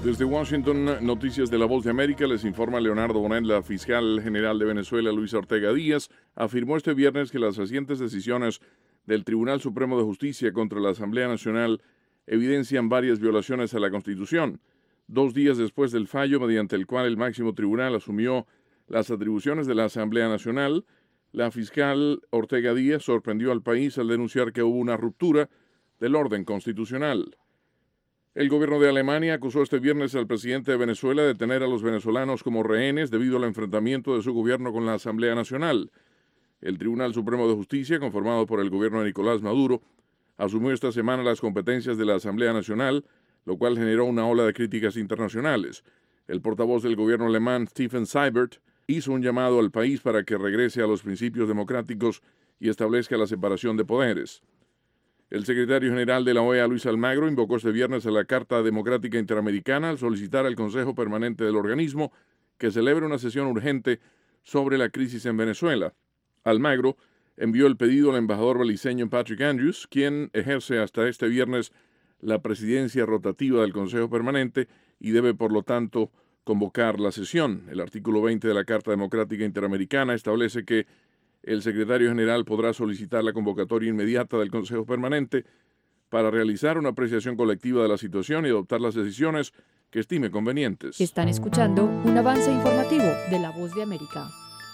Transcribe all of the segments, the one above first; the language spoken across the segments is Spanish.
Desde Washington, noticias de La Voz de América, les informa Leonardo Bonet. La fiscal general de Venezuela, Luisa Ortega Díaz, afirmó este viernes que las recientes decisiones del Tribunal Supremo de Justicia contra la Asamblea Nacional evidencian varias violaciones a la Constitución. 2 días después del fallo mediante el cual el máximo tribunal asumió las atribuciones de la Asamblea Nacional, la fiscal Ortega Díaz sorprendió al país al denunciar que hubo una ruptura del orden constitucional. El gobierno de Alemania acusó este viernes al presidente de Venezuela de tener a los venezolanos como rehenes debido al enfrentamiento de su gobierno con la Asamblea Nacional. El Tribunal Supremo de Justicia, conformado por el gobierno de Nicolás Maduro, asumió esta semana las competencias de la Asamblea Nacional, lo cual generó una ola de críticas internacionales. El portavoz del gobierno alemán, Steffen Seibert, hizo un llamado al país para que regrese a los principios democráticos y establezca la separación de poderes. El secretario general de la OEA, Luis Almagro, invocó este viernes a la Carta Democrática Interamericana al solicitar al Consejo Permanente del organismo que celebre una sesión urgente sobre la crisis en Venezuela. Almagro envió el pedido al embajador beliceño Patrick Andrews, quien ejerce hasta este viernes la presidencia rotativa del Consejo Permanente y debe, por lo tanto, convocar la sesión. El artículo 20 de la Carta Democrática Interamericana establece que el secretario general podrá solicitar la convocatoria inmediata del Consejo Permanente para realizar una apreciación colectiva de la situación y adoptar las decisiones que estime convenientes. Están escuchando un avance informativo de La Voz de América.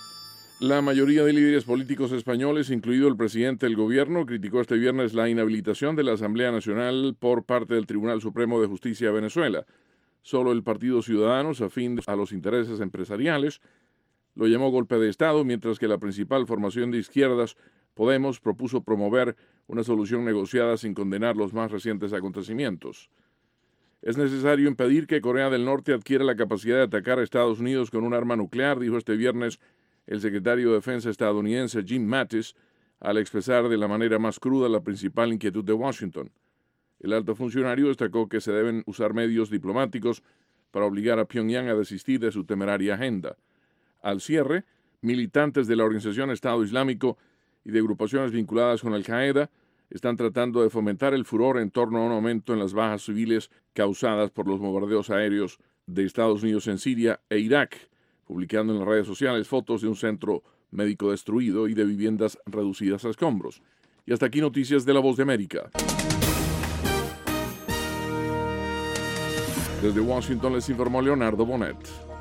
La mayoría de líderes políticos españoles, incluido el presidente del gobierno, criticó este viernes la inhabilitación de la Asamblea Nacional por parte del Tribunal Supremo de Justicia de Venezuela. Solo el Partido Ciudadanos, afín a los intereses empresariales, lo llamó golpe de Estado, mientras que la principal formación de izquierdas, Podemos, propuso promover una solución negociada sin condenar los más recientes acontecimientos. Es necesario impedir que Corea del Norte adquiera la capacidad de atacar a Estados Unidos con un arma nuclear, dijo este viernes el secretario de Defensa estadounidense Jim Mattis, al expresar de la manera más cruda la principal inquietud de Washington. El alto funcionario destacó que se deben usar medios diplomáticos para obligar a Pyongyang a desistir de su temeraria agenda. Al cierre, militantes de la organización Estado Islámico y de agrupaciones vinculadas con Al-Qaeda están tratando de fomentar el furor en torno a un aumento en las bajas civiles causadas por los bombardeos aéreos de Estados Unidos en Siria e Irak, publicando en las redes sociales fotos de un centro médico destruido y de viviendas reducidas a escombros. Y hasta aquí noticias de La Voz de América. Desde Washington les informó Leonardo Bonet.